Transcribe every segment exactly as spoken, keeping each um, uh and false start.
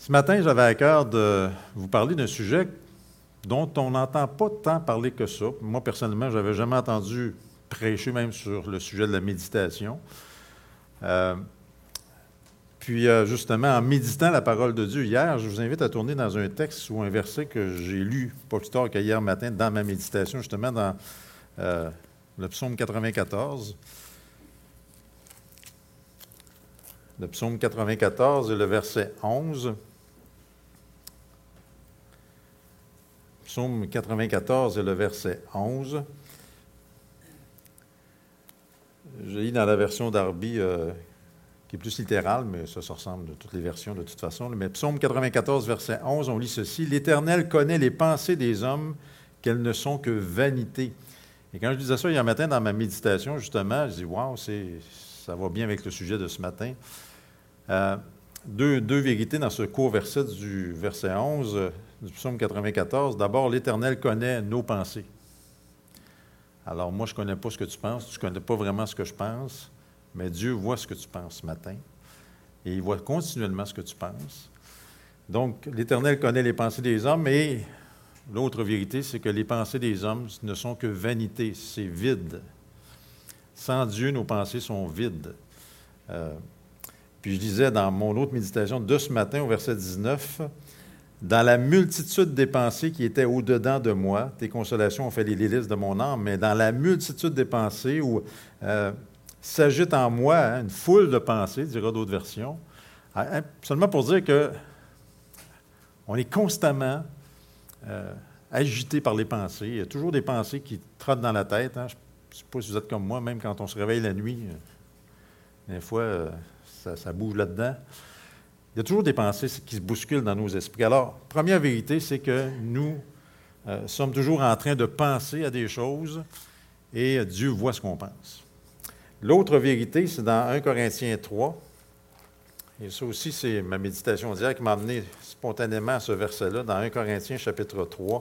Ce matin, j'avais à cœur de vous parler d'un sujet dont on n'entend pas tant parler que ça. Moi, personnellement, je n'avais jamais entendu prêcher même sur le sujet de la méditation. Euh, puis, euh, justement, en méditant la parole de Dieu hier, je vous invite à tourner dans un texte ou un verset que j'ai lu pas plus tard qu'hier matin dans ma méditation, justement dans euh, le psaume quatre-vingt-quatorze. Le psaume quatre-vingt-quatorze et le verset onze. Psaume quatre-vingt-quatorze et le verset onze. Je lis dans la version d'Arby, euh, qui est plus littérale, mais ça, ça ressemble de toutes les versions de toute façon. Mais Psaume quatre-vingt-quatorze, verset onze, on lit ceci. « L'Éternel connaît les pensées des hommes, qu'elles ne sont que vanité. » Et quand je disais ça hier matin dans ma méditation, justement, je dis « Wow, c'est, ça va bien avec le sujet de ce matin. Euh, » Deux, deux vérités dans ce court verset du verset onze euh, du psaume quatre-vingt-quatorze. D'abord, l'Éternel connaît nos pensées. Alors moi, je ne connais pas ce que tu penses, tu ne connais pas vraiment ce que je pense, mais Dieu voit ce que tu penses ce matin et il voit continuellement ce que tu penses. Donc, l'Éternel connaît les pensées des hommes et l'autre vérité, c'est que les pensées des hommes ne sont que vanité, c'est vide. Sans Dieu, nos pensées sont vides. Euh, Puis je disais dans mon autre méditation de ce matin au verset dix-neuf, « Dans la multitude des pensées qui étaient au-dedans de moi, tes consolations ont fait les délices de mon âme, mais dans la multitude des pensées où euh, s'agite en moi hein, une foule de pensées, dira d'autres versions, hein, seulement pour dire que on est constamment euh, agité par les pensées. Il y a toujours des pensées qui trottent dans la tête. Hein. Je ne sais pas si vous êtes comme moi, même quand on se réveille la nuit, des fois... Euh, Ça, ça bouge là-dedans. Il y a toujours des pensées qui se bousculent dans nos esprits. Alors, première vérité, c'est que nous euh, sommes toujours en train de penser à des choses et Dieu voit ce qu'on pense. L'autre vérité, c'est dans un Corinthiens trois. Et ça aussi, c'est ma méditation d'hier qui m'a amené spontanément à ce verset-là, dans un Corinthiens chapitre trois.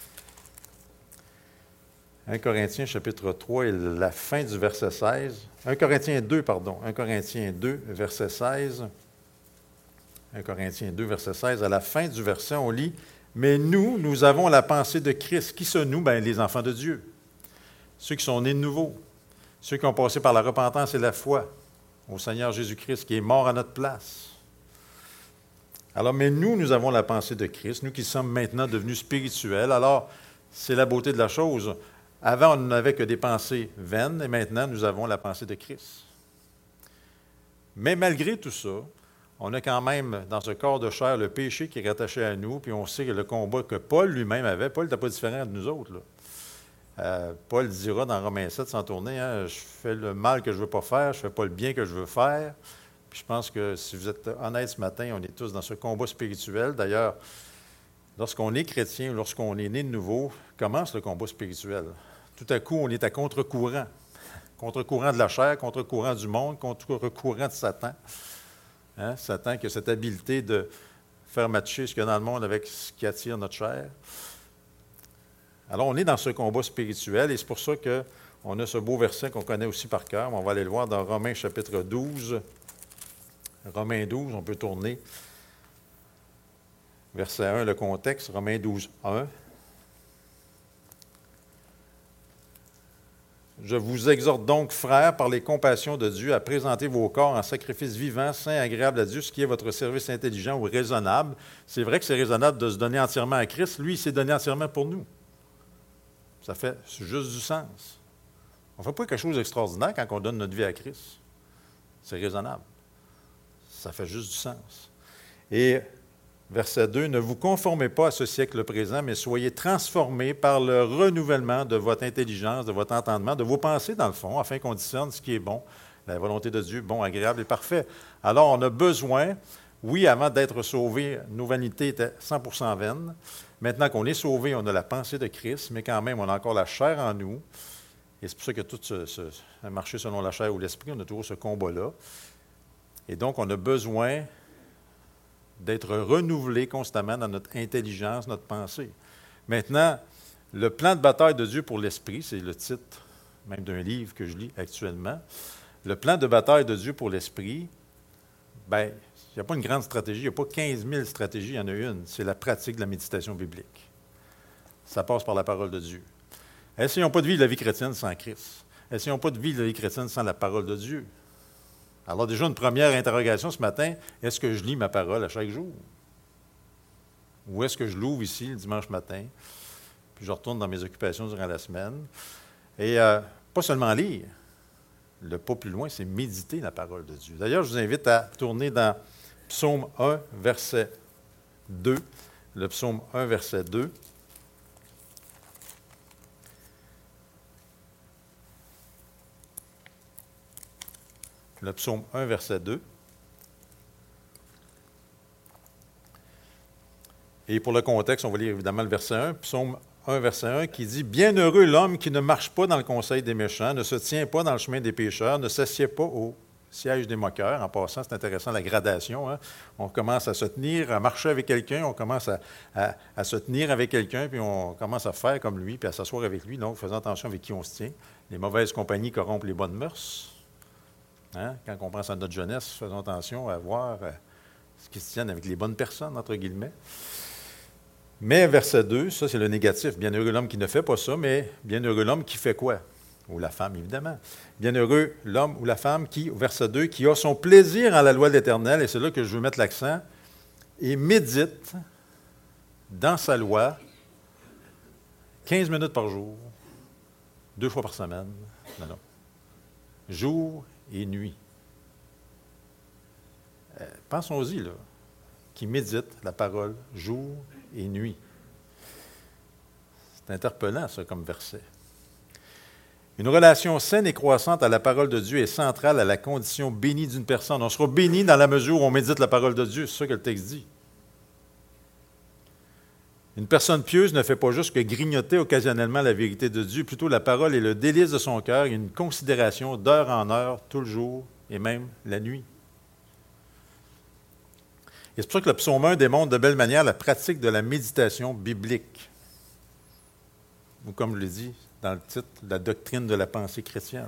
un Corinthiens chapitre trois et la fin du verset seize. un Corinthiens deux, pardon. un Corinthiens deux, verset seize. un Corinthiens deux, verset seize. À la fin du verset, on lit « Mais nous, nous avons la pensée de Christ. » Qui sont nous? Bien, les enfants de Dieu. Ceux qui sont nés de nouveau. Ceux qui ont passé par la repentance et la foi au Seigneur Jésus-Christ, qui est mort à notre place. Alors, mais nous, nous avons la pensée de Christ, nous qui sommes maintenant devenus spirituels. Alors, c'est la beauté de la chose. Avant, on n'avait que des pensées vaines, et maintenant, nous avons la pensée de Christ. Mais malgré tout ça, on a quand même, dans ce corps de chair, le péché qui est rattaché à nous, puis on sait que le combat que Paul lui-même avait, Paul n'était pas différent de nous autres. Là. Euh, Paul dira dans Romains sept, sans tourner, hein, « Je fais le mal que je ne veux pas faire, je ne fais pas le bien que je veux faire. » Puis je pense que si vous êtes honnêtes ce matin, on est tous dans ce combat spirituel. D'ailleurs, lorsqu'on est chrétien, lorsqu'on est né de nouveau, commence le combat spirituel. Tout à coup, on est à contre-courant. Contre-courant de la chair, contre-courant du monde, contre-courant de Satan. Hein? Satan qui a cette habileté de faire matcher ce qu'il y a dans le monde avec ce qui attire notre chair. Alors, on est dans ce combat spirituel et c'est pour ça qu'on a ce beau verset qu'on connaît aussi par cœur. On va aller le voir dans Romains chapitre douze. Romains douze, on peut tourner. Verset un, le contexte, Romains douze, un. Je vous exhorte donc, frères, par les compassions de Dieu, à présenter vos corps en sacrifice vivant, saint, agréable à Dieu, ce qui est votre service intelligent ou raisonnable. C'est vrai que c'est raisonnable de se donner entièrement à Christ. Lui, il s'est donné entièrement pour nous. Ça fait juste du sens. On ne fait pas quelque chose d'extraordinaire quand on donne notre vie à Christ. C'est raisonnable. Ça fait juste du sens. Et verset deux, « Ne vous conformez pas à ce siècle présent, mais soyez transformés par le renouvellement de votre intelligence, de votre entendement, de vos pensées, dans le fond, afin qu'on discerne ce qui est bon, la volonté de Dieu, bon, agréable et parfait. » Alors, on a besoin, oui, avant d'être sauvés, nos vanités étaient cent pour cent vaines. Maintenant qu'on est sauvés, on a la pensée de Christ, mais quand même, on a encore la chair en nous. Et c'est pour ça que tout ce, ce, ce marché selon la chair ou l'esprit, on a toujours ce combat-là. Et donc, on a besoin d'être renouvelé constamment dans notre intelligence, notre pensée. Maintenant, le plan de bataille de Dieu pour l'esprit, c'est le titre même d'un livre que je lis actuellement. Le plan de bataille de Dieu pour l'esprit, bien, Il n'y a pas une grande stratégie, il n'y a pas quinze mille stratégies, il y en a une. C'est la pratique de la méditation biblique. Ça passe par la parole de Dieu. Essayons pas de vivre la vie chrétienne sans Christ. Essayons pas de vivre la vie chrétienne sans la parole de Dieu. Alors déjà, une première interrogation ce matin, est-ce que je lis ma parole à chaque jour? Ou est-ce que je l'ouvre ici le dimanche matin, puis je retourne dans mes occupations durant la semaine? Et euh, pas seulement lire. Le pas plus loin, c'est méditer la parole de Dieu. D'ailleurs, je vous invite à tourner dans Psaume un, verset deux. Le Psaume un, verset deux. Le Psaume un, verset deux. Et pour le contexte, on va lire évidemment le verset un, Psaume un, verset un, qui dit « Bienheureux l'homme qui ne marche pas dans le conseil des méchants, ne se tient pas dans le chemin des pécheurs, ne s'assied pas au siège des moqueurs. » En passant, c'est intéressant, la gradation. Hein? On commence à se tenir, à marcher avec quelqu'un, on commence à, à, à se tenir avec quelqu'un, puis on commence à faire comme lui, puis à s'asseoir avec lui. Donc, faisons attention avec qui on se tient. Les mauvaises compagnies corrompent les bonnes mœurs. Hein? Quand on pense à notre jeunesse, faisons attention à voir euh, ce qui se tienne avec les bonnes personnes, entre guillemets. Mais verset deux, ça c'est le négatif. Bienheureux l'homme qui ne fait pas ça, mais bienheureux l'homme qui fait quoi? Ou la femme, évidemment. Bienheureux l'homme ou la femme qui, au verset deux, qui a son plaisir en la loi de l'Éternel, et c'est là que je veux mettre l'accent, et médite dans sa loi quinze minutes par jour, deux fois par semaine. Non, non. Jour et nuit. Euh, pensons-y, là. Qui médite la parole jour et nuit. C'est interpellant, ça, comme verset. Une relation saine et croissante à la parole de Dieu est centrale à la condition bénie d'une personne. On sera béni dans la mesure où on médite la parole de Dieu. C'est ça que le texte dit. Une personne pieuse ne fait pas juste que grignoter occasionnellement la vérité de Dieu. Plutôt, la parole est le délice de son cœur et une considération d'heure en heure, tout le jour et même la nuit. Et c'est pour ça que le psaume un démontre de belle manière la pratique de la méditation biblique. Ou comme je l'ai dit dans le titre, la doctrine de la pensée chrétienne.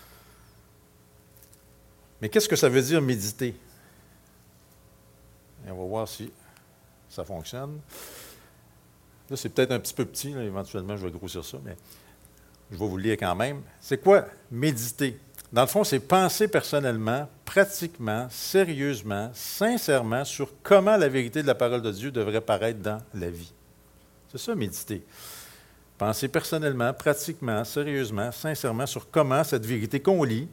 Mais qu'est-ce que ça veut dire méditer? Et on va voir si ça fonctionne. Là, c'est peut-être un petit peu petit, là, éventuellement je vais grossir ça, mais je vais vous le lire quand même. C'est quoi méditer? Dans le fond, c'est penser personnellement, pratiquement, sérieusement, sincèrement sur comment la vérité de la parole de Dieu devrait paraître dans la vie. C'est ça, méditer. Penser personnellement, pratiquement, sérieusement, sincèrement sur comment cette vérité qu'on lit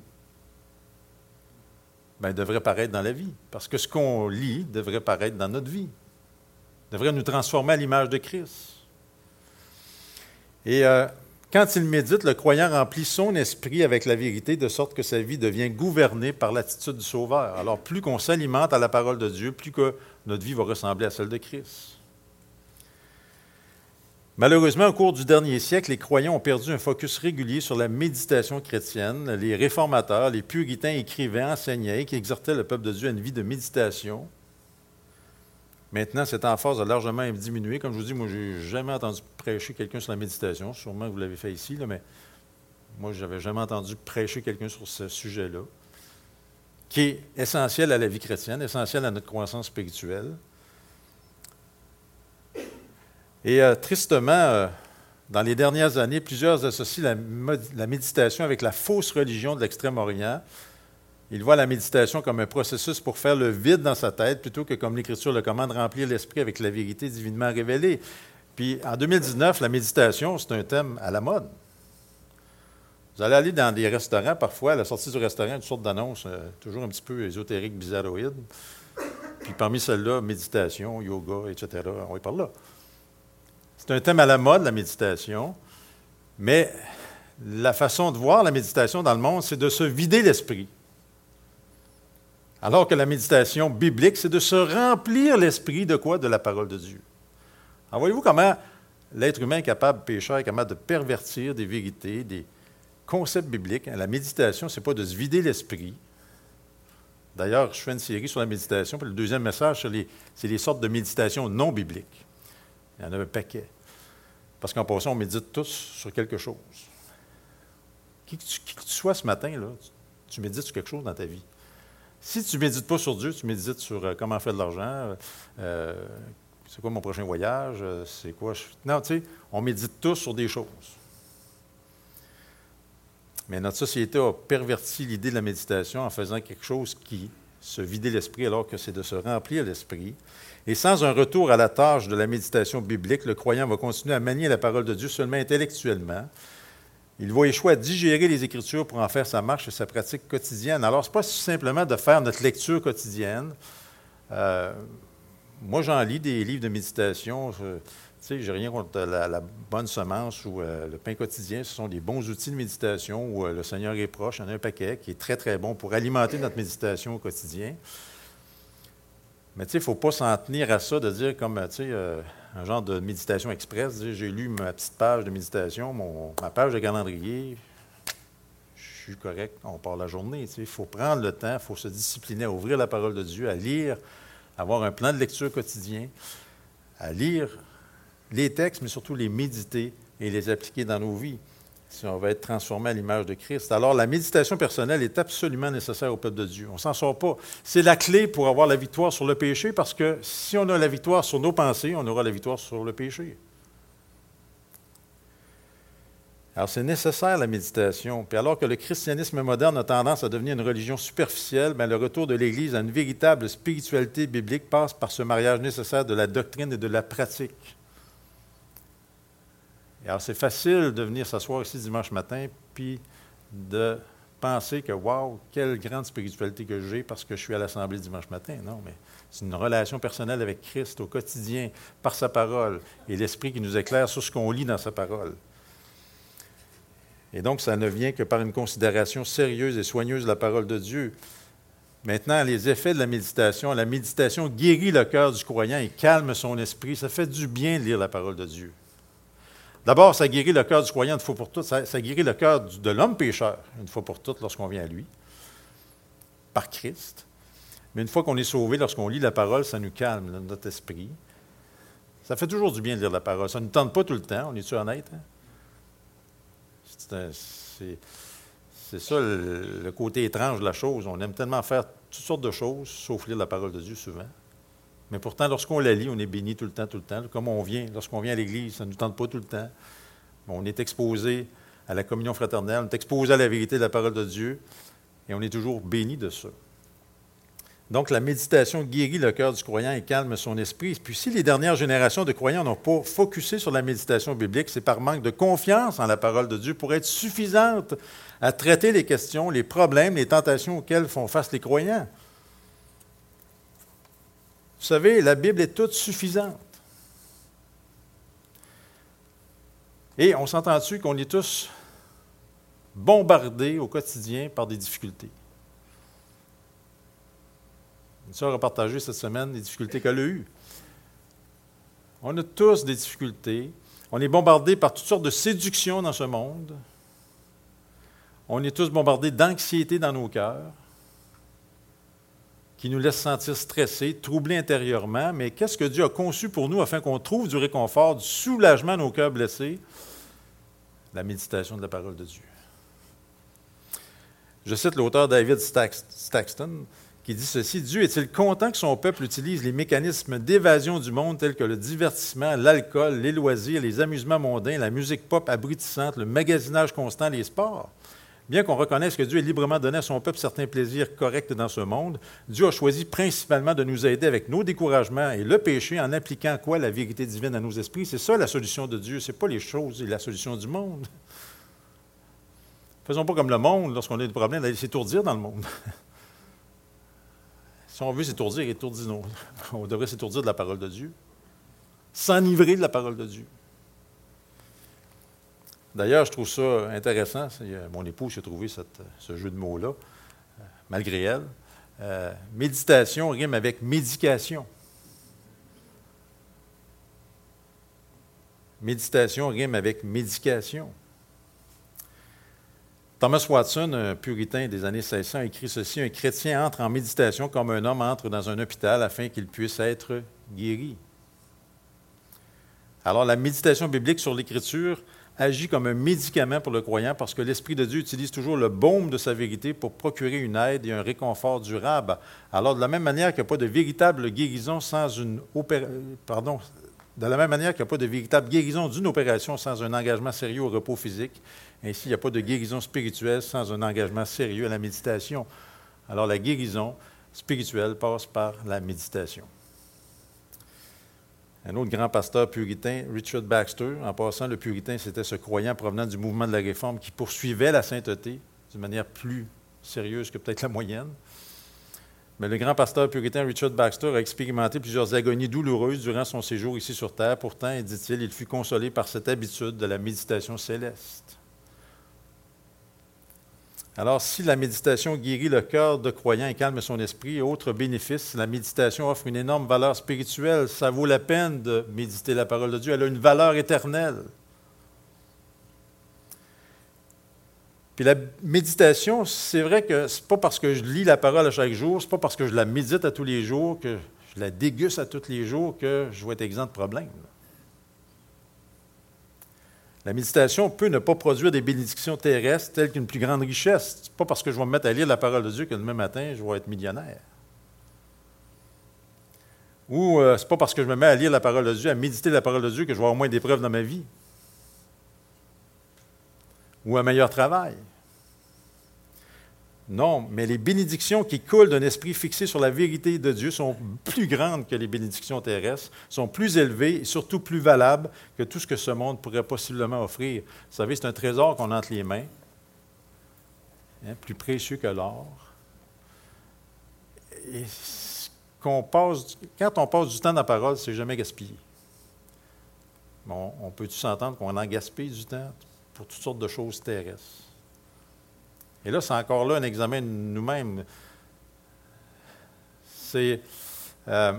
ben, devrait paraître dans la vie. Parce que ce qu'on lit devrait paraître dans notre vie. Devrait nous transformer à l'image de Christ. Et euh, quand il médite, le croyant remplit son esprit avec la vérité de sorte que sa vie devient gouvernée par l'attitude du Sauveur. Alors, plus qu'on s'alimente à la parole de Dieu, plus que notre vie va ressembler à celle de Christ. Malheureusement, au cours du dernier siècle, les croyants ont perdu un focus régulier sur la méditation chrétienne. Les réformateurs, les puritains écrivaient, enseignaient, qui exhortaient le peuple de Dieu à une vie de méditation. Maintenant, cette emphase a largement diminué. Comme je vous dis, moi, je n'ai jamais entendu prêcher quelqu'un sur la méditation. Sûrement que vous l'avez fait ici, là, mais moi, je n'avais jamais entendu prêcher quelqu'un sur ce sujet-là, qui est essentiel à la vie chrétienne, essentiel à notre croissance spirituelle. Et euh, tristement, euh, dans les dernières années, plusieurs associent la, la méditation avec la fausse religion de l'Extrême-Orient. Ils voient la méditation comme un processus pour faire le vide dans sa tête, plutôt que, comme l'Écriture le commande, remplir l'esprit avec la vérité divinement révélée. Puis, en deux mille dix-neuf, la méditation, c'est un thème à la mode. Vous allez aller dans des restaurants, parfois, à la sortie du restaurant, une sorte d'annonce, euh, toujours un petit peu ésotérique, bizarroïde. Puis, parmi celles-là, méditation, yoga, et cetera, on est par là. C'est un thème à la mode, la méditation, mais la façon de voir la méditation dans le monde, c'est de se vider l'esprit. Alors que la méditation biblique, c'est de se remplir l'esprit de quoi? De la parole de Dieu. Alors, voyez-vous comment l'être humain est capable, pécheur, est capable de pervertir des vérités, des concepts bibliques. La méditation, ce n'est pas de se vider l'esprit. D'ailleurs, je fais une série sur la méditation, puis le deuxième message, c'est les, c'est les sortes de méditation non bibliques. Il y en a un paquet. Parce qu'en passant, on médite tous sur quelque chose. Qui que tu, qui que tu sois ce matin, là, tu, tu médites sur quelque chose dans ta vie. Si tu ne médites pas sur Dieu, tu médites sur euh, comment faire de l'argent, euh, c'est quoi mon prochain voyage, euh, c'est quoi... Je... Non, tu sais, on médite tous sur des choses. Mais notre société a perverti l'idée de la méditation en faisant quelque chose qui se vider l'esprit alors que c'est de se remplir l'esprit. Et sans un retour à la tâche de la méditation biblique, le croyant va continuer à manier la parole de Dieu seulement intellectuellement. Il va échouer à digérer les Écritures pour en faire sa marche et sa pratique quotidienne. Alors, ce n'est pas simplement de faire notre lecture quotidienne. Euh, moi, j'en lis des livres de méditation. Je, tu sais, je n'ai rien contre la, la bonne semence ou euh, le pain quotidien. Ce sont des bons outils de méditation où euh, le Seigneur est proche. Il y en a un paquet qui est très, très bon pour alimenter notre méditation au quotidien. Mais tu sais, il ne faut pas s'en tenir à ça, de dire comme, tu sais, euh, un genre de méditation express. J'ai lu ma petite page de méditation, mon, ma page de calendrier, je suis correct, on part la journée. Il tu sais, faut prendre le temps, il faut se discipliner à ouvrir la parole de Dieu, à lire, avoir un plan de lecture quotidien, à lire les textes, mais surtout les méditer et les appliquer dans nos vies, si on va être transformé à l'image de Christ. Alors, la méditation personnelle est absolument nécessaire au peuple de Dieu. On ne s'en sort pas. C'est la clé pour avoir la victoire sur le péché, parce que si on a la victoire sur nos pensées, on aura la victoire sur le péché. Alors, c'est nécessaire, la méditation. Puis alors que le christianisme moderne a tendance à devenir une religion superficielle, bien, le retour de l'Église à une véritable spiritualité biblique passe par ce mariage nécessaire de la doctrine et de la pratique. Alors, c'est facile de venir s'asseoir ici dimanche matin, puis de penser que, waouh, quelle grande spiritualité que j'ai parce que je suis à l'Assemblée dimanche matin. Non, mais c'est une relation personnelle avec Christ au quotidien, par sa parole, et l'Esprit qui nous éclaire sur ce qu'on lit dans sa parole. Et donc, ça ne vient que par une considération sérieuse et soigneuse de la parole de Dieu. Maintenant, les effets de la méditation. La méditation guérit le cœur du croyant et calme son esprit. Ça fait du bien de lire la parole de Dieu. D'abord, ça guérit le cœur du croyant une fois pour toutes. Ça, ça guérit le cœur du, de l'homme pécheur une fois pour toutes lorsqu'on vient à lui, par Christ. Mais une fois qu'on est sauvé, lorsqu'on lit la parole, ça nous calme notre esprit. Ça fait toujours du bien de lire la parole. Ça ne nous tente pas tout le temps, on est-tu honnête? Hein? C'est, un, c'est, c'est ça le, le côté étrange de la chose. On aime tellement faire toutes sortes de choses, sauf lire la parole de Dieu souvent. Mais pourtant, lorsqu'on la lit, on est béni tout le temps, tout le temps. Comme on vient, lorsqu'on vient à l'Église, ça ne nous tente pas tout le temps. On est exposé à la communion fraternelle, on est exposé à la vérité de la parole de Dieu, et on est toujours béni de ça. Donc, la méditation guérit le cœur du croyant et calme son esprit. Puis, si les dernières générations de croyants n'ont pas focusé sur la méditation biblique, c'est par manque de confiance en la parole de Dieu pour être suffisante à traiter les questions, les problèmes, les tentations auxquelles font face les croyants. Vous savez, la Bible est toute suffisante. Et on s'entend dessus qu'on est tous bombardés au quotidien par des difficultés. Une sœur a partagé cette semaine les difficultés qu'elle a eues. On a tous des difficultés. On est bombardés par toutes sortes de séductions dans ce monde. On est tous bombardés d'anxiété dans nos cœurs, qui nous laisse sentir stressés, troublés intérieurement. Mais qu'est-ce que Dieu a conçu pour nous afin qu'on trouve du réconfort, du soulagement à nos cœurs blessés? La méditation de la parole de Dieu. Je cite l'auteur David Staxton qui dit ceci: « Dieu est-il content que son peuple utilise les mécanismes d'évasion du monde tels que le divertissement, l'alcool, les loisirs, les amusements mondains, la musique pop abrutissante, le magasinage constant, les sports? Bien qu'on reconnaisse que Dieu ait librement donné à son peuple certains plaisirs corrects dans ce monde, Dieu a choisi principalement de nous aider avec nos découragements et le péché en appliquant quoi? La vérité divine à nos esprits. C'est ça la solution de Dieu, ce n'est pas les choses et la solution du monde. Faisons pas comme le monde, lorsqu'on a des problèmes, d'aller s'étourdir dans le monde. Si on veut s'étourdir, étourdis-nous. On devrait s'étourdir de la parole de Dieu, s'enivrer de la parole de Dieu. D'ailleurs, je trouve ça intéressant. Mon épouse a trouvé cette, ce jeu de mots-là, euh, malgré elle. Euh, méditation rime avec médication. Méditation rime avec médication. Thomas Watson, un puritain des années seize cents, a écrit ceci: « Un chrétien entre en méditation comme un homme entre dans un hôpital afin qu'il puisse être guéri. » Alors, la méditation biblique sur l'Écriture agit comme un médicament pour le croyant parce que l'Esprit de Dieu utilise toujours le baume de sa vérité pour procurer une aide et un réconfort durable. Alors, de la même manière qu'il n'y a pas de véritable guérison sans une opération, pardon, de la même manière qu'il n'y a pas de véritable guérison d'une opération sans un engagement sérieux au repos physique, ainsi il n'y a pas de guérison spirituelle sans un engagement sérieux à la méditation. Alors, la guérison spirituelle passe par la méditation. Un autre grand pasteur puritain, Richard Baxter, en passant, le puritain, c'était ce croyant provenant du mouvement de la Réforme qui poursuivait la sainteté d'une manière plus sérieuse que peut-être la moyenne. Mais le grand pasteur puritain Richard Baxter a expérimenté plusieurs agonies douloureuses durant son séjour ici sur Terre. Pourtant, dit-il, il fut consolé par cette habitude de la méditation céleste. Alors, si la méditation guérit le cœur de croyant et calme son esprit, autre bénéfice, la méditation offre une énorme valeur spirituelle. Ça vaut la peine de méditer la parole de Dieu. Elle a une valeur éternelle. Puis la méditation, c'est vrai que ce n'est pas parce que je lis la parole à chaque jour, ce n'est pas parce que je la médite à tous les jours, que je la déguste à tous les jours, que je vais être exempt de problèmes. La méditation peut ne pas produire des bénédictions terrestres telles qu'une plus grande richesse. Ce n'est pas parce que je vais me mettre à lire la parole de Dieu que demain matin, je vais être millionnaire. Ou euh, ce n'est pas parce que je me mets à lire la parole de Dieu, à méditer la parole de Dieu, que je vais avoir moins d'épreuves dans ma vie. Ou un meilleur travail. Non, mais les bénédictions qui coulent d'un esprit fixé sur la vérité de Dieu sont plus grandes que les bénédictions terrestres, sont plus élevées et surtout plus valables que tout ce que ce monde pourrait possiblement offrir. Vous savez, c'est un trésor qu'on a entre les mains, hein, plus précieux que l'or. Et qu'on passe, quand on passe du temps dans la parole, c'est jamais gaspillé. Bon, on peut-tu s'entendre qu'on en gaspille du temps pour toutes sortes de choses terrestres? Et là, c'est encore là un examen de nous-mêmes. C'est euh,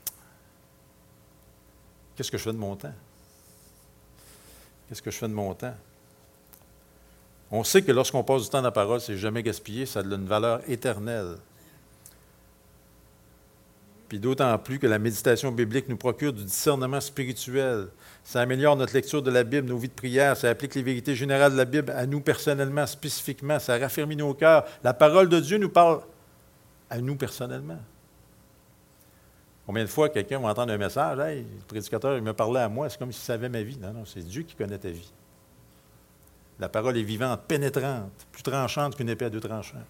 qu'est-ce que je fais de mon temps? Qu'est-ce que je fais de mon temps? On sait que lorsqu'on passe du temps dans la parole, c'est jamais gaspillé, ça a une valeur éternelle. Puis d'autant plus que la méditation biblique nous procure du discernement spirituel. Ça améliore notre lecture de la Bible, nos vies de prière, ça applique les vérités générales de la Bible à nous personnellement, spécifiquement, ça raffermit nos cœurs. La parole de Dieu nous parle à nous personnellement. Combien de fois quelqu'un va entendre un message, « Hey, le prédicateur, il me parlait à moi, c'est comme s'il savait ma vie. » Non, non, c'est Dieu qui connaît ta vie. La parole est vivante, pénétrante, plus tranchante qu'une épée à deux tranchants.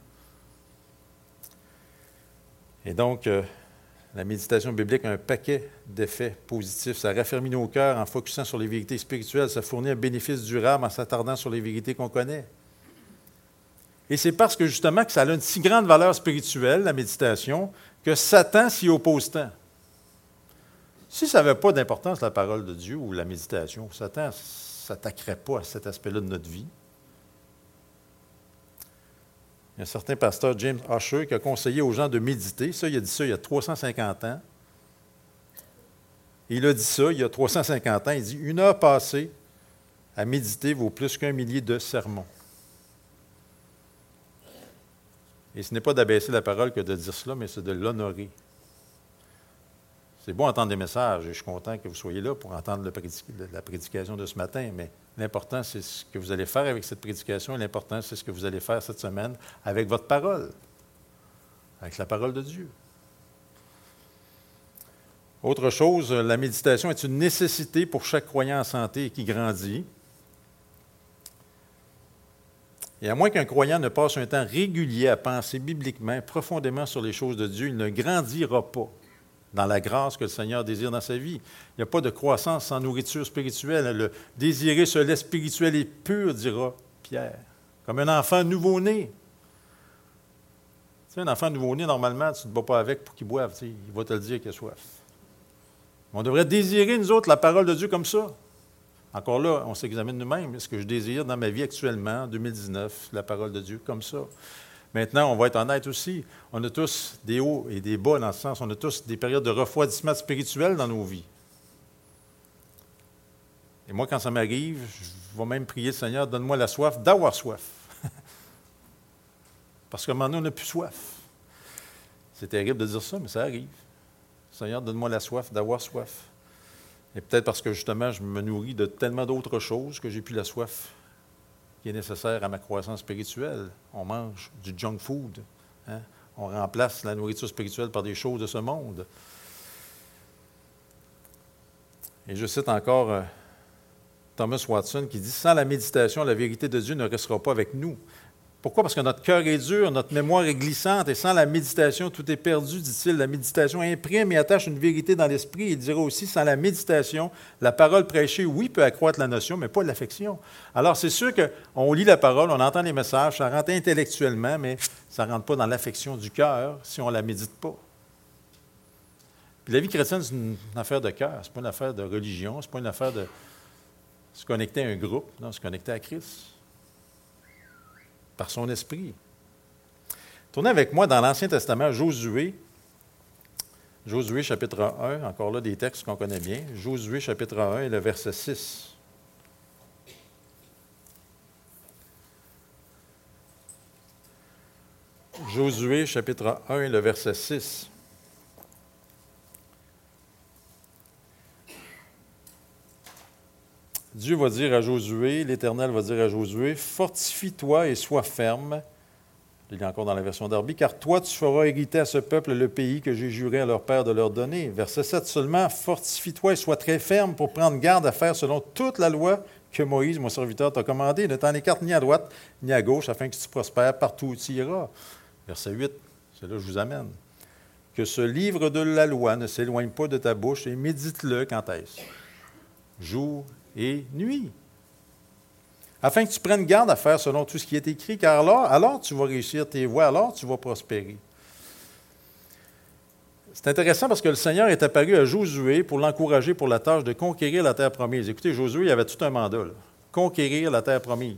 Et donc, euh, la méditation biblique a un paquet d'effets positifs. Ça raffermit nos cœurs en focusant sur les vérités spirituelles. Ça fournit un bénéfice durable en s'attardant sur les vérités qu'on connaît. Et c'est parce que justement que ça a une si grande valeur spirituelle, la méditation, que Satan s'y oppose tant. Si ça n'avait pas d'importance, la parole de Dieu ou la méditation, Satan ne s'attaquerait pas à cet aspect-là de notre vie. Il y a un certain pasteur, James Ussher, qui a conseillé aux gens de méditer. Ça, il a dit ça il y a trois cent cinquante ans. Et il a dit ça il y a trois cent cinquante ans. Il dit « Une heure passée à méditer vaut plus qu'un millier de sermons. » Et ce n'est pas d'abaisser la parole que de dire cela, mais c'est de l'honorer. C'est beau entendre des messages, et je suis content que vous soyez là pour entendre le prédic- la prédication de ce matin, mais l'important, c'est ce que vous allez faire avec cette prédication, et l'important, c'est ce que vous allez faire cette semaine avec votre parole, avec la parole de Dieu. Autre chose, la méditation est une nécessité pour chaque croyant en santé et qui grandit. Et à moins qu'un croyant ne passe un temps régulier à penser bibliquement, profondément sur les choses de Dieu, il ne grandira pas dans la grâce que le Seigneur désire dans sa vie. Il n'y a pas de croissance sans nourriture spirituelle. Le désirer ce lait spirituel et pur, dira Pierre, comme un enfant nouveau-né. Tu sais, un enfant nouveau-né, normalement, tu ne te bats pas avec pour qu'il boive. Tu sais, il va te le dire qu'il a soif. On devrait désirer, nous autres, la parole de Dieu comme ça. Encore là, on s'examine nous-mêmes. Est-ce que je désire dans ma vie actuellement, en deux mille dix-neuf, la parole de Dieu comme ça? Maintenant, on va être honnête aussi. On a tous des hauts et des bas dans ce sens. On a tous des périodes de refroidissement spirituel dans nos vies. Et moi, quand ça m'arrive, je vais même prier le Seigneur, donne-moi la soif d'avoir soif. Parce qu'à un moment donné, on n'a plus soif. C'est terrible de dire ça, mais ça arrive. Seigneur, donne-moi la soif d'avoir soif. Et peut-être parce que justement, je me nourris de tellement d'autres choses que j'ai plus la soif qui est nécessaire à ma croissance spirituelle. On mange du junk food. Hein? On remplace la nourriture spirituelle par des choses de ce monde. Et je cite encore euh, Thomas Watson qui dit « Sans la méditation, la vérité de Dieu ne restera pas avec nous. » Pourquoi? Parce que notre cœur est dur, notre mémoire est glissante, et sans la méditation, tout est perdu, dit-il. La méditation imprime et attache une vérité dans l'esprit. Il dira aussi, sans la méditation, la parole prêchée, oui, peut accroître la notion, mais pas l'affection. Alors, c'est sûr qu'on lit la parole, on entend les messages, ça rentre intellectuellement, mais ça ne rentre pas dans l'affection du cœur si on ne la médite pas. Puis la vie chrétienne, c'est une affaire de cœur, ce n'est pas une affaire de religion, ce n'est pas une affaire de se connecter à un groupe, non, se connecter à Christ. Par son esprit. Tournez avec moi dans l'Ancien Testament, Josué, Josué chapitre un, encore là des textes qu'on connaît bien, Josué chapitre un et le verset six. Josué chapitre un et le verset six. Dieu va dire à Josué, l'Éternel va dire à Josué, « Fortifie-toi et sois ferme. » Il est encore dans la version d'Arby, « Car toi, tu feras hériter à ce peuple le pays que j'ai juré à leur père de leur donner. » Verset sept seulement, « Fortifie-toi et sois très ferme pour prendre garde à faire selon toute la loi que Moïse, mon serviteur, t'a commandée. Ne t'en écarte ni à droite ni à gauche, afin que tu prospères partout où tu iras. » Verset huit, c'est là que je vous amène. « Que ce livre de la loi ne s'éloigne pas de ta bouche et médite-le quand est-ce? Jour et nuit, afin que tu prennes garde à faire selon tout ce qui est écrit, car alors, alors tu vas réussir tes voies, alors tu vas prospérer. » C'est intéressant parce que le Seigneur est apparu à Josué pour l'encourager pour la tâche de conquérir la terre promise. Écoutez, Josué, il avait tout un mandat, là. Conquérir la terre promise.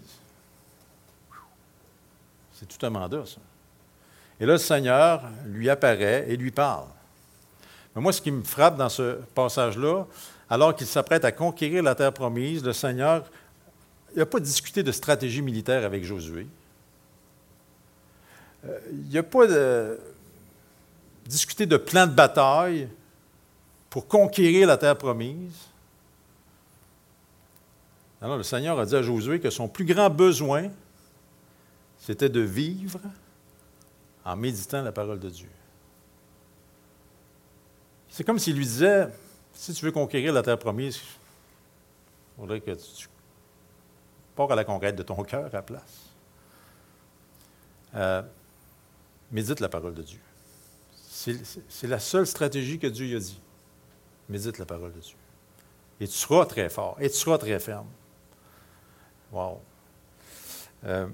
C'est tout un mandat, ça. Et là, le Seigneur lui apparaît et lui parle. Mais moi, ce qui me frappe dans ce passage-là, alors qu'il s'apprête à conquérir la terre promise, le Seigneur, il n'a pas discuté de stratégie militaire avec Josué. Euh, il n'a pas de, discuté de plan de bataille pour conquérir la terre promise. Alors, le Seigneur a dit à Josué que son plus grand besoin, c'était de vivre en méditant la parole de Dieu. C'est comme s'il lui disait, si tu veux conquérir la terre promise, il faudrait que tu pars à la conquête de ton cœur à la place. Euh, médite la parole de Dieu. C'est, c'est la seule stratégie que Dieu a dit. Médite la parole de Dieu. Et tu seras très fort, et tu seras très ferme. Wow. Euh,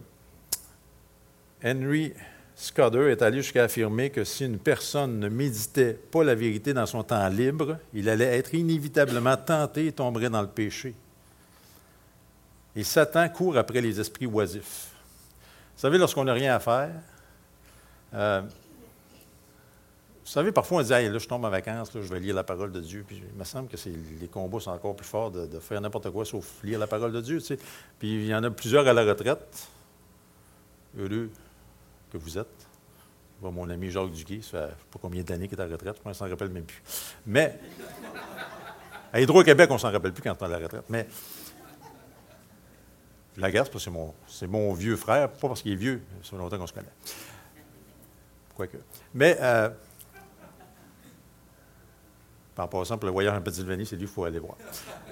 Henry Scudder est allé jusqu'à affirmer que si une personne ne méditait pas la vérité dans son temps libre, il allait être inévitablement tenté et tomberait dans le péché. Et Satan court après les esprits oisifs. Vous savez, lorsqu'on n'a rien à faire, euh, vous savez, parfois on dit hey, « là, je tombe en vacances, là, je vais lire la parole de Dieu. » Puis il me semble que c'est, les combats sont encore plus forts de, de faire n'importe quoi sauf lire la parole de Dieu. Tu sais. Puis il y en a plusieurs à la retraite. Heureux que vous êtes. Je vois mon ami Jacques Duguay, ça fait pas combien d'années qu'il est à la retraite, je pense qu'il ne s'en rappelle même plus. Mais, à Hydro-Québec, on ne s'en rappelle plus quand on est à la retraite. Mais, je la garde parce que c'est mon, c'est mon vieux frère, pas parce qu'il est vieux, ça fait longtemps qu'on se connaît. Quoique. Mais, euh, en passant pour le voyage en Pennsylvanie, c'est lui qu'il faut aller voir.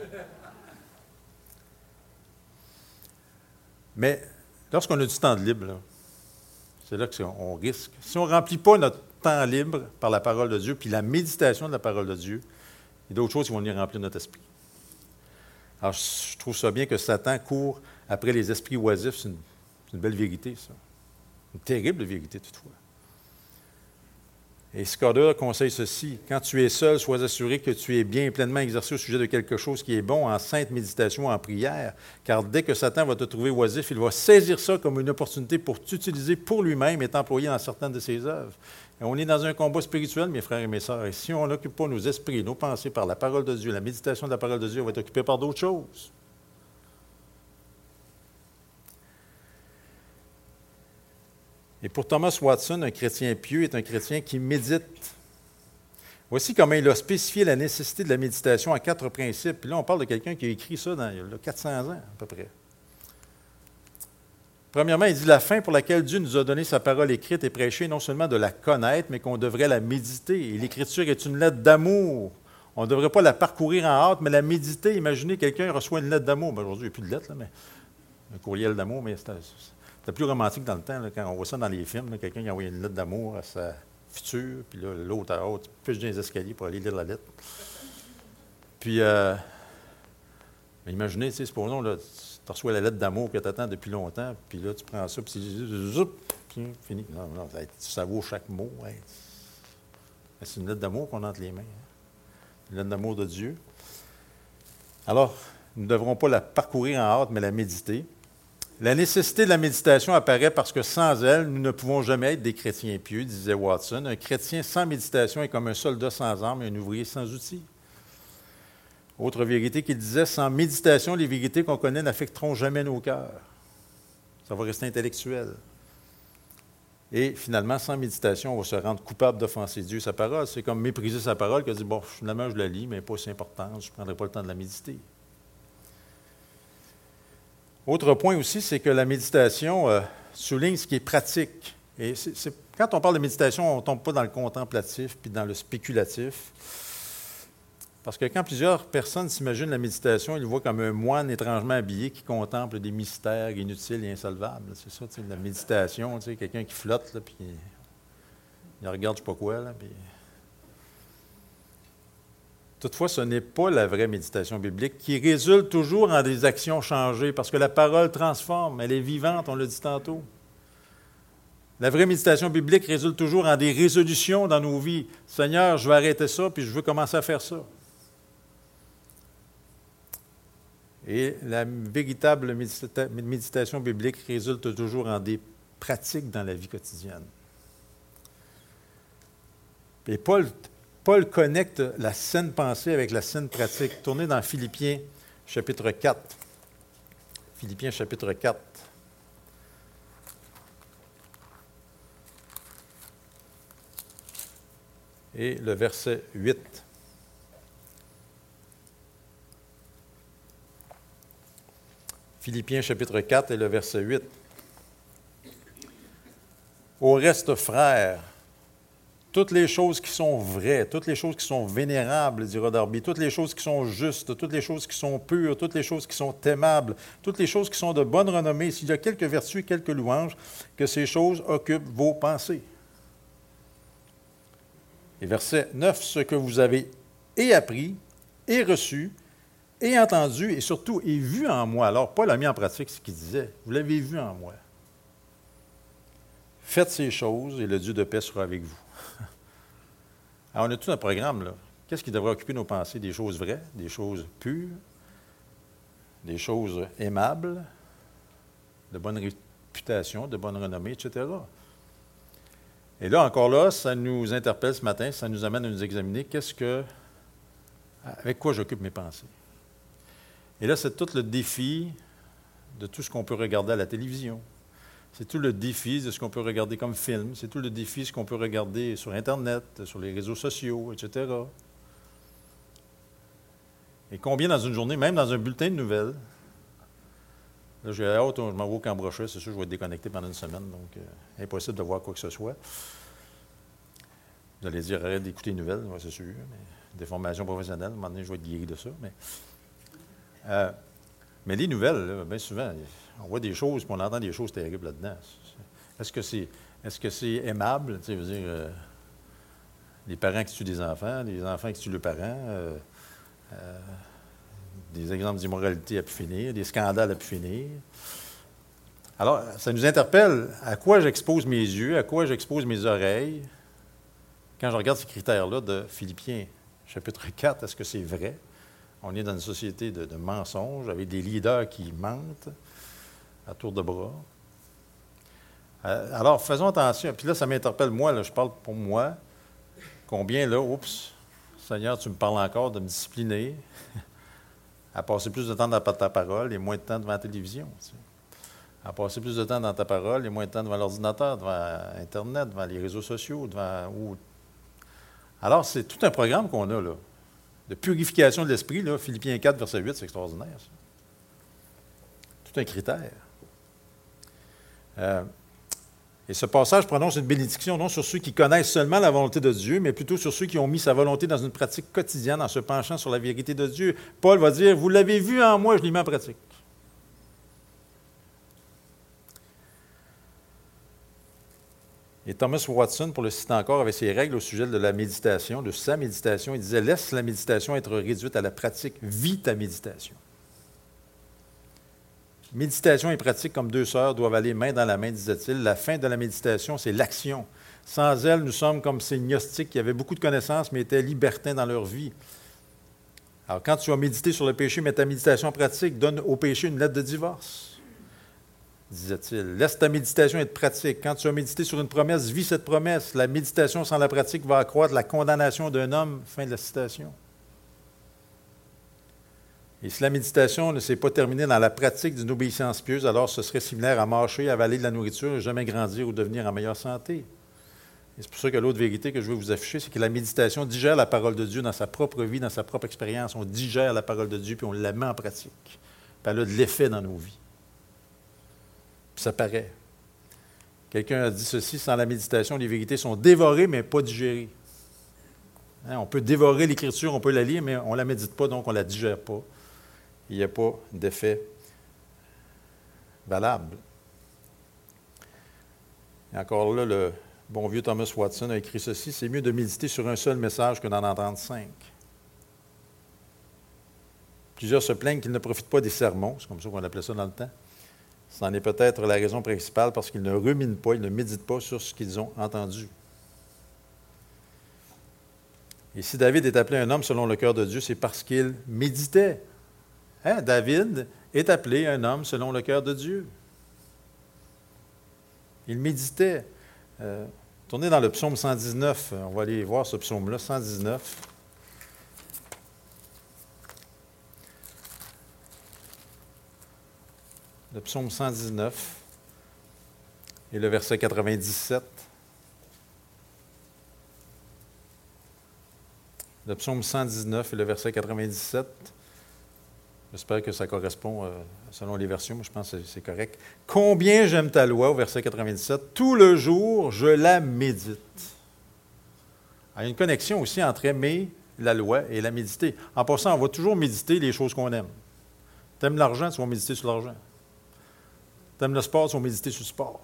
Mais, lorsqu'on a du temps de libre, là, c'est là qu'on risque. Si on ne remplit pas notre temps libre par la parole de Dieu, puis la méditation de la parole de Dieu, il y a d'autres choses qui vont venir remplir notre esprit. Alors, je trouve ça bien que Satan court après les esprits oisifs. C'est une, c'est une belle vérité, ça. Une terrible vérité, toutefois. Et Scudder conseille ceci. Quand tu es seul, sois assuré que tu es bien et pleinement exercé au sujet de quelque chose qui est bon en sainte méditation, en prière, car dès que Satan va te trouver oisif, il va saisir ça comme une opportunité pour t'utiliser pour lui-même et t'employer dans certaines de ses œuvres. Et on est dans un combat spirituel, mes frères et mes sœurs, et si on n'occupe pas nos esprits, nos pensées par la parole de Dieu, la méditation de la parole de Dieu, on va être occupé par d'autres choses. Et pour Thomas Watson, un chrétien pieux est un chrétien qui médite. Voici comment il a spécifié la nécessité de la méditation à quatre principes. Puis là, on parle de quelqu'un qui a écrit ça dans il y a quatre cents ans, à peu près. Premièrement, il dit la fin pour laquelle Dieu nous a donné sa parole écrite et prêchée, non seulement de la connaître, mais qu'on devrait la méditer. Et l'Écriture est une lettre d'amour. On ne devrait pas la parcourir en hâte, mais la méditer. Imaginez, quelqu'un reçoit une lettre d'amour. Ben, aujourd'hui, il n'y a plus de lettres, là, mais un courriel d'amour, mais c'était, c'était plus romantique dans le temps, là, quand on voit ça dans les films, là, quelqu'un qui envoie une lettre d'amour à sa future, puis là, l'autre à l'autre, puis dans les escaliers pour aller lire la lettre. Puis, euh, imaginez, tu sais, supposons, là, tu reçois la lettre d'amour que tu attends depuis longtemps, puis là, tu prends ça, puis c'est zoup, puis fini. Non, non, ça vaut chaque mot. Hey. C'est une lettre d'amour qu'on a entre les mains. Hein. Une lettre d'amour de Dieu. Alors, nous ne devrons pas la parcourir en hâte, mais la méditer. La nécessité de la méditation apparaît parce que sans elle, nous ne pouvons jamais être des chrétiens pieux, disait Watson. Un chrétien sans méditation est comme un soldat sans armes et un ouvrier sans outils. Autre vérité qu'il disait, sans méditation, les vérités qu'on connaît n'affecteront jamais nos cœurs. Ça va rester intellectuel. Et finalement, sans méditation, on va se rendre coupable d'offenser Dieu, sa parole. C'est comme mépriser sa parole, qui a dit, bon, finalement, je la lis, mais pas si importante, je ne prendrai pas le temps de la méditer. Autre point aussi, c'est que la méditation euh, souligne ce qui est pratique. Et c'est, c'est, quand on parle de méditation, on ne tombe pas dans le contemplatif puis dans le spéculatif. Parce que quand plusieurs personnes s'imaginent la méditation, ils le voient comme un moine étrangement habillé qui contemple des mystères inutiles et insolvables. C'est ça, tu sais, la méditation, tu sais, quelqu'un qui flotte, là, puis il regarde je ne sais pas quoi. Là, puis... Toutefois, ce n'est pas la vraie méditation biblique qui résulte toujours en des actions changées, parce que la parole transforme, elle est vivante, on l'a dit tantôt. La vraie méditation biblique résulte toujours en des résolutions dans nos vies. Seigneur, je vais arrêter ça, puis je veux commencer à faire ça. Et la véritable médita- méditation biblique résulte toujours en des pratiques dans la vie quotidienne. Et Paul, Paul connecte la saine pensée avec la saine pratique. Tournez dans Philippiens, chapitre quatre. Philippiens, chapitre quatre. Et le verset huit. Philippiens chapitre quatre et le verset huit. Au reste, frères, toutes les choses qui sont vraies, toutes les choses qui sont vénérables, dira Darby, toutes les choses qui sont justes, toutes les choses qui sont pures, toutes les choses qui sont aimables, toutes les choses qui sont de bonne renommée, s'il y a quelques vertus, quelques louanges, que ces choses occupent vos pensées. Et verset neuf, ce que vous avez et appris, et reçu, et entendu, et surtout, et vu en moi. Alors, Paul a mis en pratique ce qu'il disait. Vous l'avez vu en moi. Faites ces choses, et le Dieu de paix sera avec vous. Alors, on a tout un programme, là. Qu'est-ce qui devrait occuper nos pensées? Des choses vraies, des choses pures, des choses aimables, de bonne réputation, de bonne renommée, et cetera. Et là, encore là, ça nous interpelle ce matin, ça nous amène à nous examiner qu'est-ce que, avec quoi j'occupe mes pensées. Et là, c'est tout le défi de tout ce qu'on peut regarder à la télévision. C'est tout le défi de ce qu'on peut regarder comme film. C'est tout le défi de ce qu'on peut regarder sur Internet, sur les réseaux sociaux, et cetera. Et combien dans une journée, même dans un bulletin de nouvelles, là, j'ai hâte, je m'en vais au Cambrochet, c'est sûr, je vais être déconnecté pendant une semaine, donc euh, impossible de voir quoi que ce soit. Vous allez dire, arrête d'écouter les nouvelles, ouais, c'est sûr, mais des formations professionnelles, à un moment donné, je vais être guéri de ça. Mais, euh, mais les nouvelles, là, bien souvent, on voit des choses, puis on entend des choses terribles là-dedans. Est-ce que c'est, est-ce que c'est aimable? Tu sais, je veux dire, euh, les parents qui tuent des enfants, les enfants qui tuent leurs parents, euh, euh, des exemples d'immoralité à pu finir, des scandales à pu finir. Alors, ça nous interpelle à quoi j'expose mes yeux, à quoi j'expose mes oreilles. Quand je regarde ces critères-là de Philippiens, chapitre quatre, est-ce que c'est vrai? On est dans une société de, de mensonges, avec des leaders qui mentent à tour de bras. Euh, alors, faisons attention. Puis là, ça m'interpelle, moi, là, je parle pour moi. Combien, là, oups, Seigneur, tu me parles encore de me discipliner, à passer plus de temps dans ta parole et moins de temps devant la télévision. Tu sais. À passer plus de temps dans ta parole et moins de temps devant l'ordinateur, devant Internet, devant les réseaux sociaux, devant... Ou... Alors, c'est tout un programme qu'on a, là, de purification de l'esprit, là, Philippiens quatre, verset huit, c'est extraordinaire, ça. Tout un critère. Euh, et ce passage prononce une bénédiction non sur ceux qui connaissent seulement la volonté de Dieu, mais plutôt sur ceux qui ont mis sa volonté dans une pratique quotidienne en se penchant sur la vérité de Dieu. Paul va dire, « Vous l'avez vu en moi, je l'ai mis en pratique. » Et Thomas Watson, pour le citer encore, avait ses règles au sujet de la méditation, de sa méditation. Il disait, « Laisse la méditation être réduite à la pratique, vis ta méditation. » Méditation et pratique, comme deux sœurs, doivent aller main dans la main, disait-il. La fin de la méditation, c'est l'action. Sans elle, nous sommes comme ces gnostiques qui avaient beaucoup de connaissances, mais étaient libertins dans leur vie. Alors, quand tu vas méditer sur le péché, mets ta méditation en pratique, donne au péché une lettre de divorce, disait-il. Laisse ta méditation être pratique. Quand tu vas méditer sur une promesse, vis cette promesse. La méditation sans la pratique va accroître la condamnation d'un homme. Fin de la citation. Et si la méditation ne s'est pas terminée dans la pratique d'une obéissance pieuse, alors ce serait similaire à mâcher, avaler de la nourriture et jamais grandir ou devenir en meilleure santé. Et c'est pour ça que l'autre vérité que je veux vous afficher, c'est que la méditation digère la parole de Dieu dans sa propre vie, dans sa propre expérience. On digère la parole de Dieu, puis on la met en pratique. Puis elle a de l'effet dans nos vies. Puis ça paraît. Quelqu'un a dit ceci, sans la méditation, les vérités sont dévorées, mais pas digérées. Hein, on peut dévorer l'Écriture, on peut la lire, mais on ne la médite pas, donc on ne la digère pas. Il n'y a pas d'effet valable. Et encore là, le bon vieux Thomas Watson a écrit ceci, « C'est mieux de méditer sur un seul message que d'en entendre cinq. » Plusieurs se plaignent qu'ils ne profitent pas des sermons, c'est comme ça qu'on appelait ça dans le temps. C'en est peut-être la raison principale parce qu'ils ne ruminent pas, ils ne méditent pas sur ce qu'ils ont entendu. Et si David est appelé un homme selon le cœur de Dieu, c'est parce qu'il méditait. Hein? David est appelé un homme selon le cœur de Dieu. Il méditait. Euh, tournez dans le psaume cent dix-neuf, on va aller voir ce psaume-là, cent dix-neuf. Le psaume cent dix-neuf et le verset quatre-vingt-dix-sept. Le psaume cent dix-neuf et le verset quatre-vingt-dix-sept. J'espère que ça correspond euh, selon les versions, mais je pense que c'est correct. « Combien j'aime ta loi » au verset quatre-vingt-dix-sept. « Tout le jour, je la médite. » Il y a une connexion aussi entre aimer la loi et la méditer. En passant, on va toujours méditer les choses qu'on aime. Tu aimes l'argent, tu vas méditer sur l'argent. Tu aimes le sport, tu vas méditer sur le sport.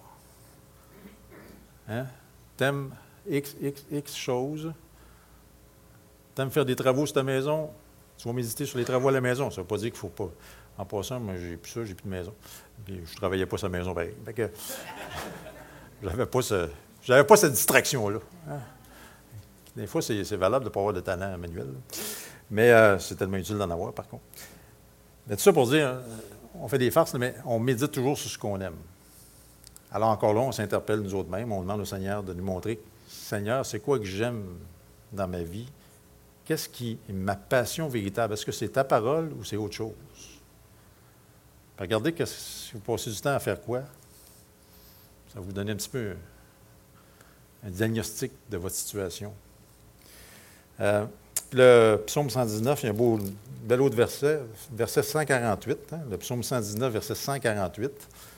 Hein? Tu aimes X, X, X choses. Tu aimes faire des travaux sur ta maison, tu vas méditer sur les travaux à la maison. Ça ne veut pas dire qu'il ne faut pas. En passant, moi, j'ai plus ça, j'ai plus de maison. Puis, je ne travaillais pas sur la maison pareil. Fait que, j'avais pas ce, j'avais pas cette distraction-là. Hein? Des fois, c'est, c'est valable de ne pas avoir de talent manuel. Mais euh, c'est tellement utile d'en avoir, par contre. Mais tout ça pour dire, on fait des farces, mais on médite toujours sur ce qu'on aime. Alors encore là, on s'interpelle nous autres mêmes, on demande au Seigneur de nous montrer, Seigneur, c'est quoi que j'aime dans ma vie? Qu'est-ce qui est ma passion véritable? Est-ce que c'est ta parole ou c'est autre chose? Puis regardez que si vous passez du temps à faire quoi, ça va vous donner un petit peu un, un diagnostic de votre situation. Euh, le psaume cent dix-neuf, il y a un beau, bel autre verset, verset cent quarante-huit, hein, le psaume cent dix-neuf, verset cent quarante-huit.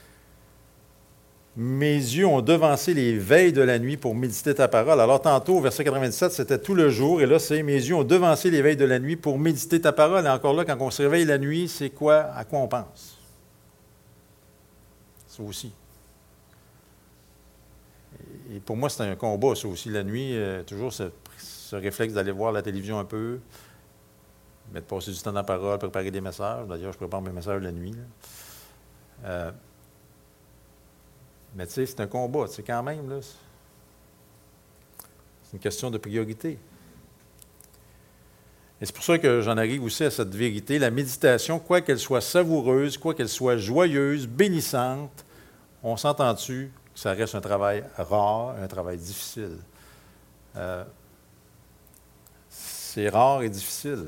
Mes yeux ont devancé les veilles de la nuit pour méditer ta parole. Alors, tantôt, au verset quatre-vingt-dix-sept, c'était tout le jour. Et là, c'est mes yeux ont devancé les veilles de la nuit pour méditer ta parole. Et encore là, quand on se réveille la nuit, c'est quoi? À quoi on pense? Ça aussi. Et pour moi, c'est un combat, ça aussi, la nuit. Euh, toujours ce, ce réflexe d'aller voir la télévision un peu, mais de passer du temps dans la parole, préparer des messages. D'ailleurs, je prépare mes messages la nuit. Euh, Mais tu sais, c'est un combat, tu sais, quand même, là. C'est une question de priorité. Et c'est pour ça que j'en arrive aussi à cette vérité. La méditation, quoi qu'elle soit savoureuse, quoi qu'elle soit joyeuse, bénissante, on s'entend-tu que ça reste un travail rare, un travail difficile. Euh, c'est rare et difficile.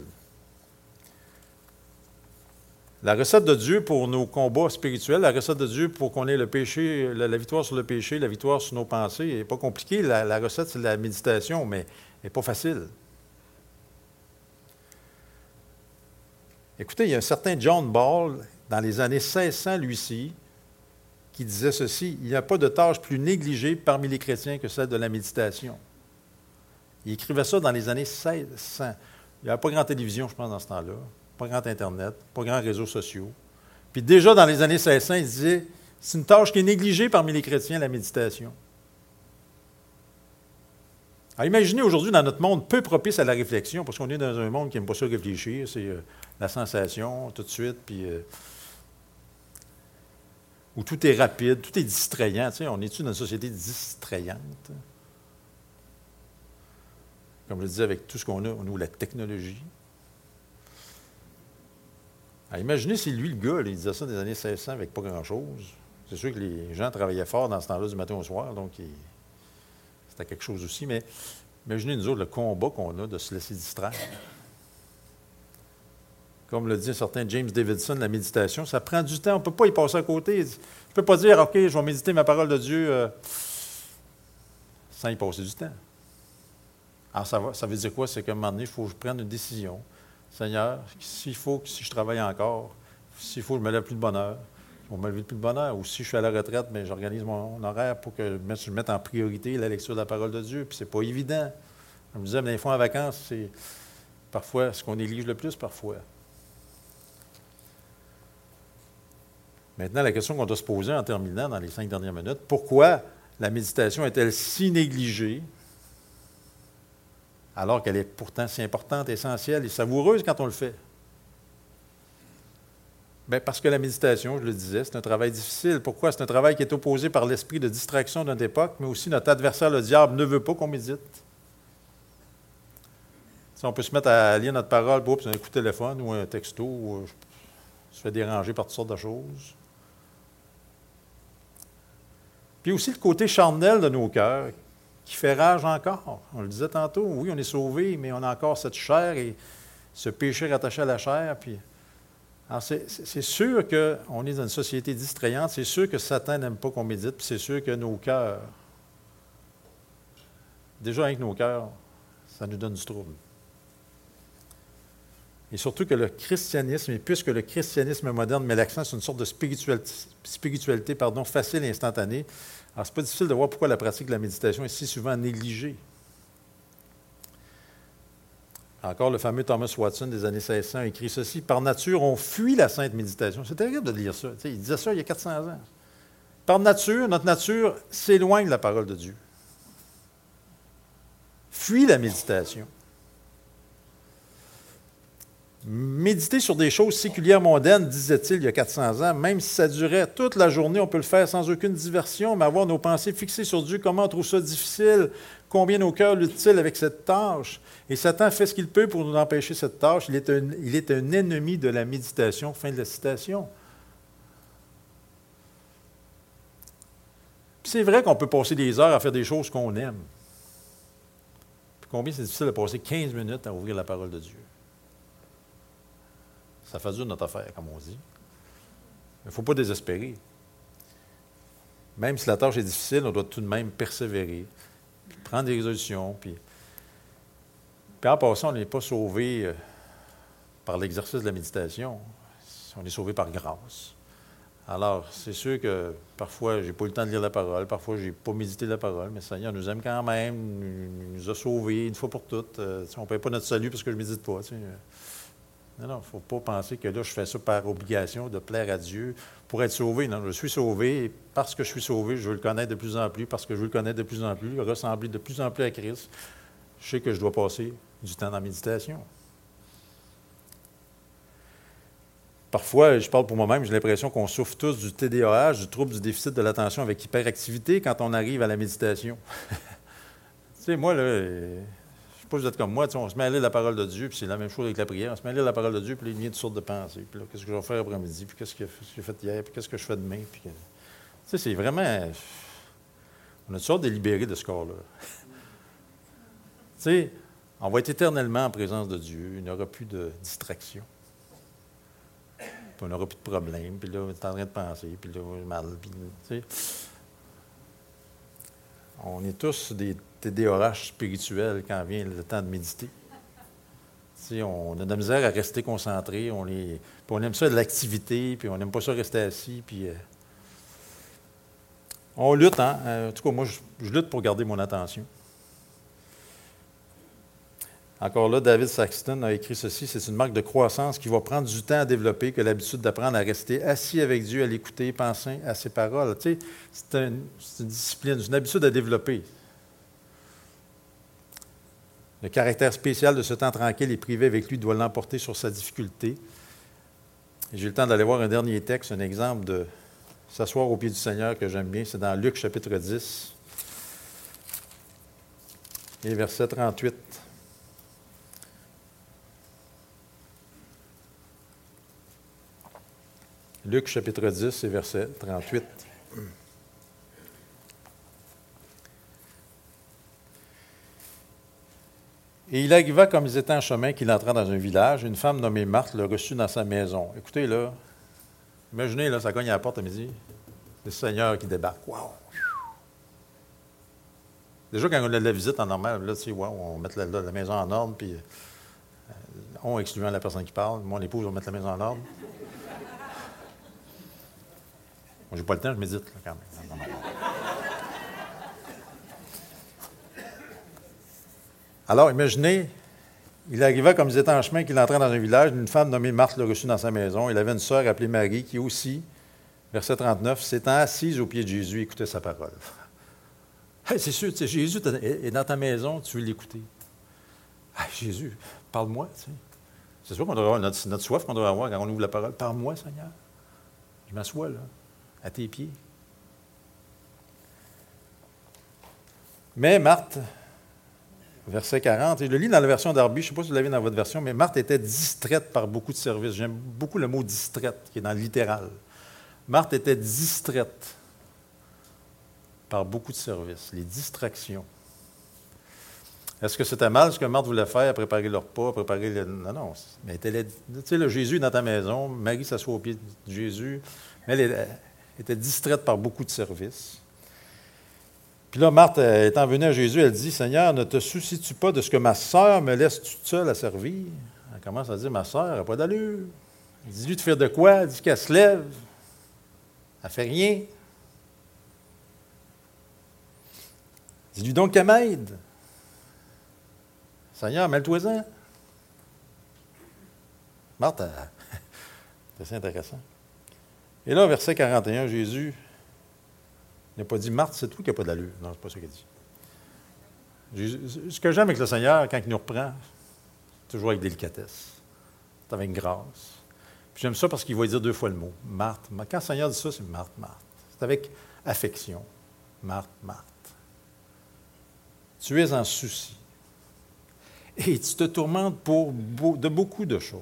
La recette de Dieu pour nos combats spirituels, la recette de Dieu pour qu'on ait le péché, la, la victoire sur le péché, la victoire sur nos pensées, n'est pas compliquée. La, la recette, c'est la méditation, mais n'est pas facile. Écoutez, il y a un certain John Ball, dans les années seize cents, lui-ci, qui disait ceci: « Il n'y a pas de tâche plus négligée parmi les chrétiens que celle de la méditation. » Il écrivait ça dans les années seize cents. Il n'y avait pas grand télévision, je pense, dans ce temps-là, pas grand Internet, pas grand réseaux sociaux. Puis déjà, dans les années seize cents, il disait « C'est une tâche qui est négligée parmi les chrétiens, la méditation. » Alors imaginez aujourd'hui, dans notre monde peu propice à la réflexion, parce qu'on est dans un monde qui n'aime pas ça réfléchir, c'est euh, la sensation tout de suite, puis euh, où tout est rapide, tout est distrayant. Tu sais, on est-tu dans une société distrayante? Comme je le disais, avec tout ce qu'on a, nous, la technologie. Alors, imaginez si lui, le gars, là, il disait ça dans les années seize cents avec pas grand-chose. C'est sûr que les gens travaillaient fort dans ce temps-là, du matin au soir, donc il, c'était quelque chose aussi. Mais imaginez, nous autres, le combat qu'on a de se laisser distraire. Comme le dit un certain James Davidson, la méditation, ça prend du temps. On ne peut pas y passer à côté. Tu ne peux pas dire, OK, je vais méditer ma parole de Dieu euh, sans y passer du temps. Alors, ça, va, ça veut dire quoi? C'est qu'à un moment donné, il faut que je prenne une décision. Seigneur, s'il faut, si je travaille encore, s'il faut que je me lève plus de bonne heure, je vais me lever plus de bonne heure. Ou si je suis à la retraite, mais j'organise mon horaire pour que je mette, je mette en priorité la lecture de la parole de Dieu. Puis c'est pas évident. Comme je disais, mais des fois en vacances, c'est parfois ce qu'on néglige le plus, parfois. Maintenant, la question qu'on doit se poser en terminant dans les cinq dernières minutes, pourquoi la méditation est-elle si négligée alors qu'elle est pourtant si importante, essentielle et savoureuse quand on le fait? Bien, parce que la méditation, je le disais, c'est un travail difficile. Pourquoi? C'est un travail qui est opposé par l'esprit de distraction de notre époque, mais aussi notre adversaire, le diable, ne veut pas qu'on médite. Si on peut se mettre à lire notre parole, oups, un coup de téléphone ou un texto, ou se fait déranger par toutes sortes de choses. Puis aussi le côté charnel de nos cœurs, qui fait rage encore. On le disait tantôt, oui, on est sauvé, mais on a encore cette chair et ce péché rattaché à la chair. Puis, alors c'est, c'est sûr qu'on est dans une société distrayante, c'est sûr que Satan n'aime pas qu'on médite, puis c'est sûr que nos cœurs, déjà avec nos cœurs, ça nous donne du trouble. Et surtout que le christianisme, et puisque le christianisme moderne met l'accent sur une sorte de spiritualité, spiritualité pardon, facile et instantanée, alors c'est pas difficile de voir pourquoi la pratique de la méditation est si souvent négligée. Encore le fameux Thomas Watson des années seize cents a écrit ceci: « Par nature, on fuit la sainte méditation. » C'est terrible de lire ça. Tu sais, il disait ça il y a quatre cents ans. Par nature, notre nature s'éloigne de la parole de Dieu. Fuit la méditation. Méditer sur des choses séculières mondaines, disait-il il y a quatre cents ans, même si ça durait toute la journée, on peut le faire sans aucune diversion, mais avoir nos pensées fixées sur Dieu, comment on trouve ça difficile, combien nos cœurs luttent-ils avec cette tâche? Et Satan fait ce qu'il peut pour nous empêcher cette tâche. Il est un, il est un ennemi de la méditation. Fin de la citation. Puis c'est vrai qu'on peut passer des heures à faire des choses qu'on aime. Puis combien c'est difficile de passer quinze minutes à ouvrir la parole de Dieu? Ça fait dur notre affaire, comme on dit. Il ne faut pas désespérer. Même si la tâche est difficile, on doit tout de même persévérer, puis prendre des résolutions. Puis, puis en passant, on n'est pas sauvé euh, par l'exercice de la méditation. On est sauvé par grâce. Alors, c'est sûr que parfois, je n'ai pas eu le temps de lire la parole, parfois, je n'ai pas médité la parole, mais le Seigneur nous aime quand même, il nous a sauvés une fois pour toutes. Euh, on ne paye pas notre salut parce que je ne médite pas. Tu sais. Non, non, il ne faut pas penser que là, je fais ça par obligation de plaire à Dieu pour être sauvé. Non, je suis sauvé et parce que je suis sauvé, je veux le connaître de plus en plus, parce que je veux le connaître de plus en plus, ressembler de plus en plus à Christ. Je sais que je dois passer du temps dans la méditation. Parfois, je parle pour moi-même, j'ai l'impression qu'on souffre tous du T D A H, du trouble du déficit de l'attention avec hyperactivité quand on arrive à la méditation. Tu sais, moi, là, je ne sais pas si vous êtes comme moi, on se met à lire la parole de Dieu, puis c'est la même chose avec la prière. On se met à lire la parole de Dieu, puis là, il vient toutes sortes de pensées. Puis là, qu'est-ce que je vais faire après-midi, puis qu'est-ce que j'ai fait hier, puis qu'est-ce que je fais demain. Puis, tu sais, c'est vraiment... On a toutes sortes de libérés de ce corps-là. Tu sais, on va être éternellement en présence de Dieu. Il n'y aura plus de distraction. Puis on n'aura plus de problème. Puis là, on est en train de penser. Puis là, mal. Puis, tu sais, on est tous des T D A H spirituel quand vient le temps de méditer. Tu sais, on a de la misère à rester concentré, on, les, puis on aime ça de l'activité, puis on n'aime pas ça rester assis, puis euh, on lutte, hein? En tout cas, moi, je, je lutte pour garder mon attention. Encore là, David Saxton a écrit ceci, c'est une marque de croissance qui va prendre du temps à développer que l'habitude d'apprendre à rester assis avec Dieu, à l'écouter, penser à ses paroles. Tu sais, c'est, un, c'est une discipline, c'est une habitude à développer. Le caractère spécial de ce temps tranquille et privé avec lui doit l'emporter sur sa difficulté. Et j'ai eu le temps d'aller voir un dernier texte, un exemple de s'asseoir au pied du Seigneur que j'aime bien, c'est dans Luc chapitre dix, et verset trente-huit. Luc chapitre dix et verset trente-huit. Et il arriva comme ils étaient en chemin qu'il entra dans un village. Une femme nommée Marthe le reçut dans sa maison. Écoutez, là, imaginez, là, ça cogne à la porte à midi. C'est le Seigneur qui débarque. Wow! Déjà, quand on a de la visite en normal, là, tu sais, wow, on met la, la, la maison en ordre, puis euh, on excluant la personne qui parle. Mon épouse va mettre la maison en ordre. Moi, j'ai pas le temps, je médite, là, quand même. Non, non, non. Alors, imaginez, il arriva comme ils étaient en chemin qu'il entrait dans un village. Une femme nommée Marthe le reçut dans sa maison. Il avait une sœur appelée Marie qui aussi, verset trente-neuf, s'étant assise au pied de Jésus, écoutait sa parole. Hey, c'est sûr, tu sais, Jésus est dans ta maison, tu veux l'écouter. Hey, Jésus, parle-moi. Tu sais. C'est sûr qu'on doit avoir notre, notre soif qu'on doit avoir quand on ouvre la parole. Parle-moi, Seigneur. Je m'assois là, à tes pieds. Mais Marthe, verset quarante, et je le lis dans la version d'Arby, je ne sais pas si vous l'avez dans votre version, mais Marthe était distraite par beaucoup de services. J'aime beaucoup le mot distraite, qui est dans le littéral. Marthe était distraite par beaucoup de services, les distractions. Est-ce que c'était mal ce que Marthe voulait faire, préparer le repas, préparer le... Non, non. Mais elle était, tu sais, le Jésus est dans ta maison, Marie s'assoit au pied de Jésus, mais elle, elle était distraite par beaucoup de services. Puis là, Marthe, étant venue à Jésus, elle dit, « Seigneur, ne te soucies-tu pas de ce que ma sœur me laisse toute seule à servir? » Elle commence à dire, « Ma sœur n'a pas d'allure. » Dis-lui de faire de quoi? Elle dit qu'elle se lève. Elle ne fait rien. Dis-lui donc qu'elle m'aide. « Seigneur, mêle-toi-en. » Marthe, c'est assez intéressant. Et là, verset quarante et un, Jésus... Il n'a pas dit, Marthe, c'est toi qui n'as pas d'allure. Non, c'est pas ça qu'il dit. Ce que j'aime avec le Seigneur, quand il nous reprend, c'est toujours avec délicatesse. C'est avec grâce. Puis j'aime ça parce qu'il va dire deux fois le mot. Marthe. Quand le Seigneur dit ça, c'est Marthe, Marthe. C'est avec affection. Marthe, Marthe. Tu es en souci. Et tu te tourmentes pour de beaucoup de choses.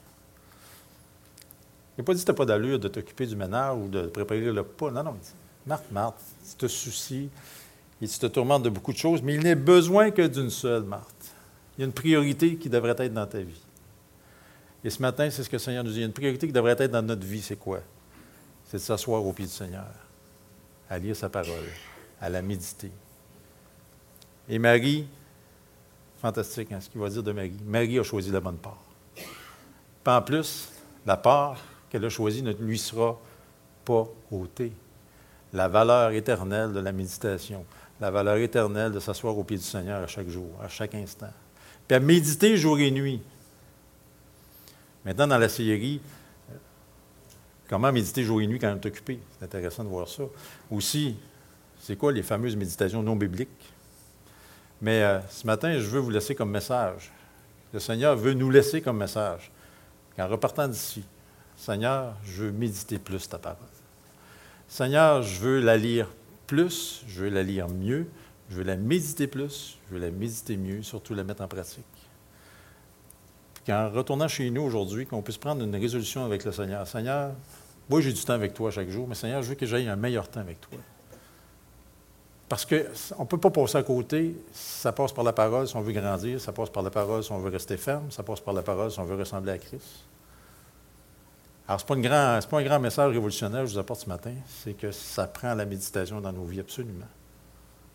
Il n'a pas dit que tu n'as pas d'allure de t'occuper du ménage ou de préparer le repas. Non, non, il dit. Marthe, Marthe, tu te soucies et tu te tourmentes de beaucoup de choses, mais il n'est besoin que d'une seule, Marthe. Il y a une priorité qui devrait être dans ta vie. Et ce matin, c'est ce que le Seigneur nous dit. Il y a une priorité qui devrait être dans notre vie, c'est quoi? C'est de s'asseoir au pied du Seigneur, à lire sa parole, à la méditer. Et Marie, fantastique, hein, ce qu'il va dire de Marie. Marie a choisi la bonne part. Puis en plus, la part qu'elle a choisie ne lui sera pas ôtée. La valeur éternelle de la méditation, la valeur éternelle de s'asseoir au pied du Seigneur à chaque jour, à chaque instant. Puis à méditer jour et nuit. Maintenant, dans la série, comment méditer jour et nuit quand on est occupé? C'est intéressant de voir ça. Aussi, c'est quoi les fameuses méditations non bibliques? Mais euh, ce matin, je veux vous laisser comme message. Le Seigneur veut nous laisser comme message. Qu'en repartant d'ici, Seigneur, je veux méditer plus ta parole. Seigneur, je veux la lire plus, je veux la lire mieux, je veux la méditer plus, je veux la méditer mieux, surtout la mettre en pratique. Puis qu'en retournant chez nous aujourd'hui, qu'on puisse prendre une résolution avec le Seigneur. Seigneur, moi j'ai du temps avec toi chaque jour, mais Seigneur, je veux que j'aille un meilleur temps avec toi. Parce qu'on ne peut pas passer à côté, ça passe par la parole si on veut grandir, ça passe par la parole si on veut rester ferme, ça passe par la parole si on veut ressembler à Christ. Alors, ce n'est pas, pas un grand message révolutionnaire que je vous apporte ce matin, c'est que ça prend la méditation dans nos vies, absolument.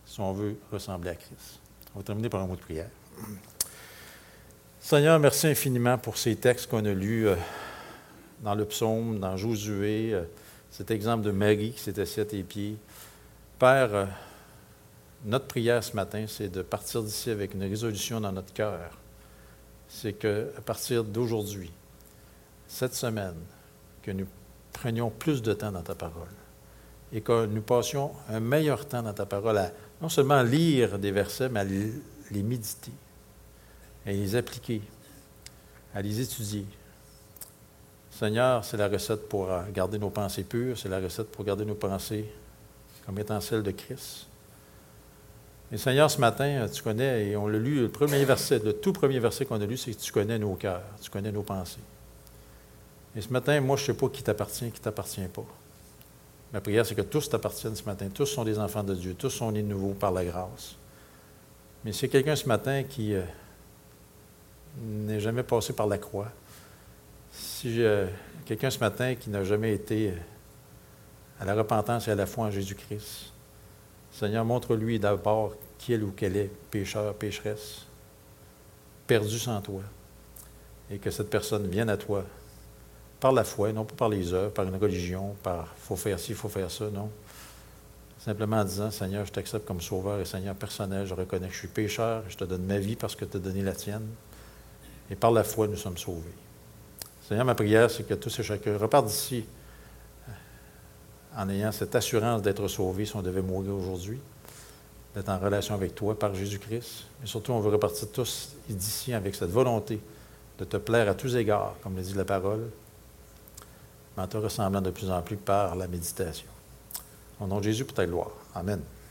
si on veut ressembler à Christ. On va terminer par un mot de prière. Seigneur, merci infiniment pour ces textes qu'on a lus euh, dans le psaume, dans Josué, euh, cet exemple de Marie qui s'est assise à tes pieds. Père, euh, notre prière ce matin, c'est de partir d'ici avec une résolution dans notre cœur. C'est qu'à partir d'aujourd'hui, cette semaine, que nous prenions plus de temps dans ta parole et que nous passions un meilleur temps dans ta parole à non seulement lire des versets, mais à les méditer, à les appliquer, à les étudier. Seigneur, c'est la recette pour garder nos pensées pures, c'est la recette pour garder nos pensées comme étant celles de Christ. Et Seigneur, ce matin, tu connais, et on l'a lu, le premier verset, le tout premier verset qu'on a lu, c'est que tu connais nos cœurs, tu connais nos pensées. Et ce matin, moi, je ne sais pas qui t'appartient, qui ne t'appartient pas. Ma prière, c'est que tous t'appartiennent ce matin. Tous sont des enfants de Dieu. Tous sont nés de nouveau par la grâce. Mais c'est quelqu'un ce matin qui euh, n'est jamais passé par la croix. Si euh, quelqu'un ce matin qui n'a jamais été euh, à la repentance et à la foi en Jésus-Christ, Seigneur, montre-lui d'abord qui elle ou qu'elle est, pécheur, pécheresse, perdu sans toi. Et que cette personne vienne à toi par la foi, non pas par les œuvres, par une religion, par « faut faire ci, il faut faire ça », non. Simplement en disant « Seigneur, je t'accepte comme sauveur et Seigneur personnel, je reconnais que je suis pécheur, je te donne ma vie parce que tu as donné la tienne. Et par la foi, nous sommes sauvés. » Seigneur, ma prière, c'est que tous et chacun repartent d'ici en ayant cette assurance d'être sauvés si on devait mourir aujourd'hui, d'être en relation avec toi par Jésus-Christ. Mais surtout, on veut repartir tous d'ici avec cette volonté de te plaire à tous égards, comme le dit la parole, mais en te ressemblant de plus en plus par la méditation. Au nom de Jésus, pour ta gloire. Amen.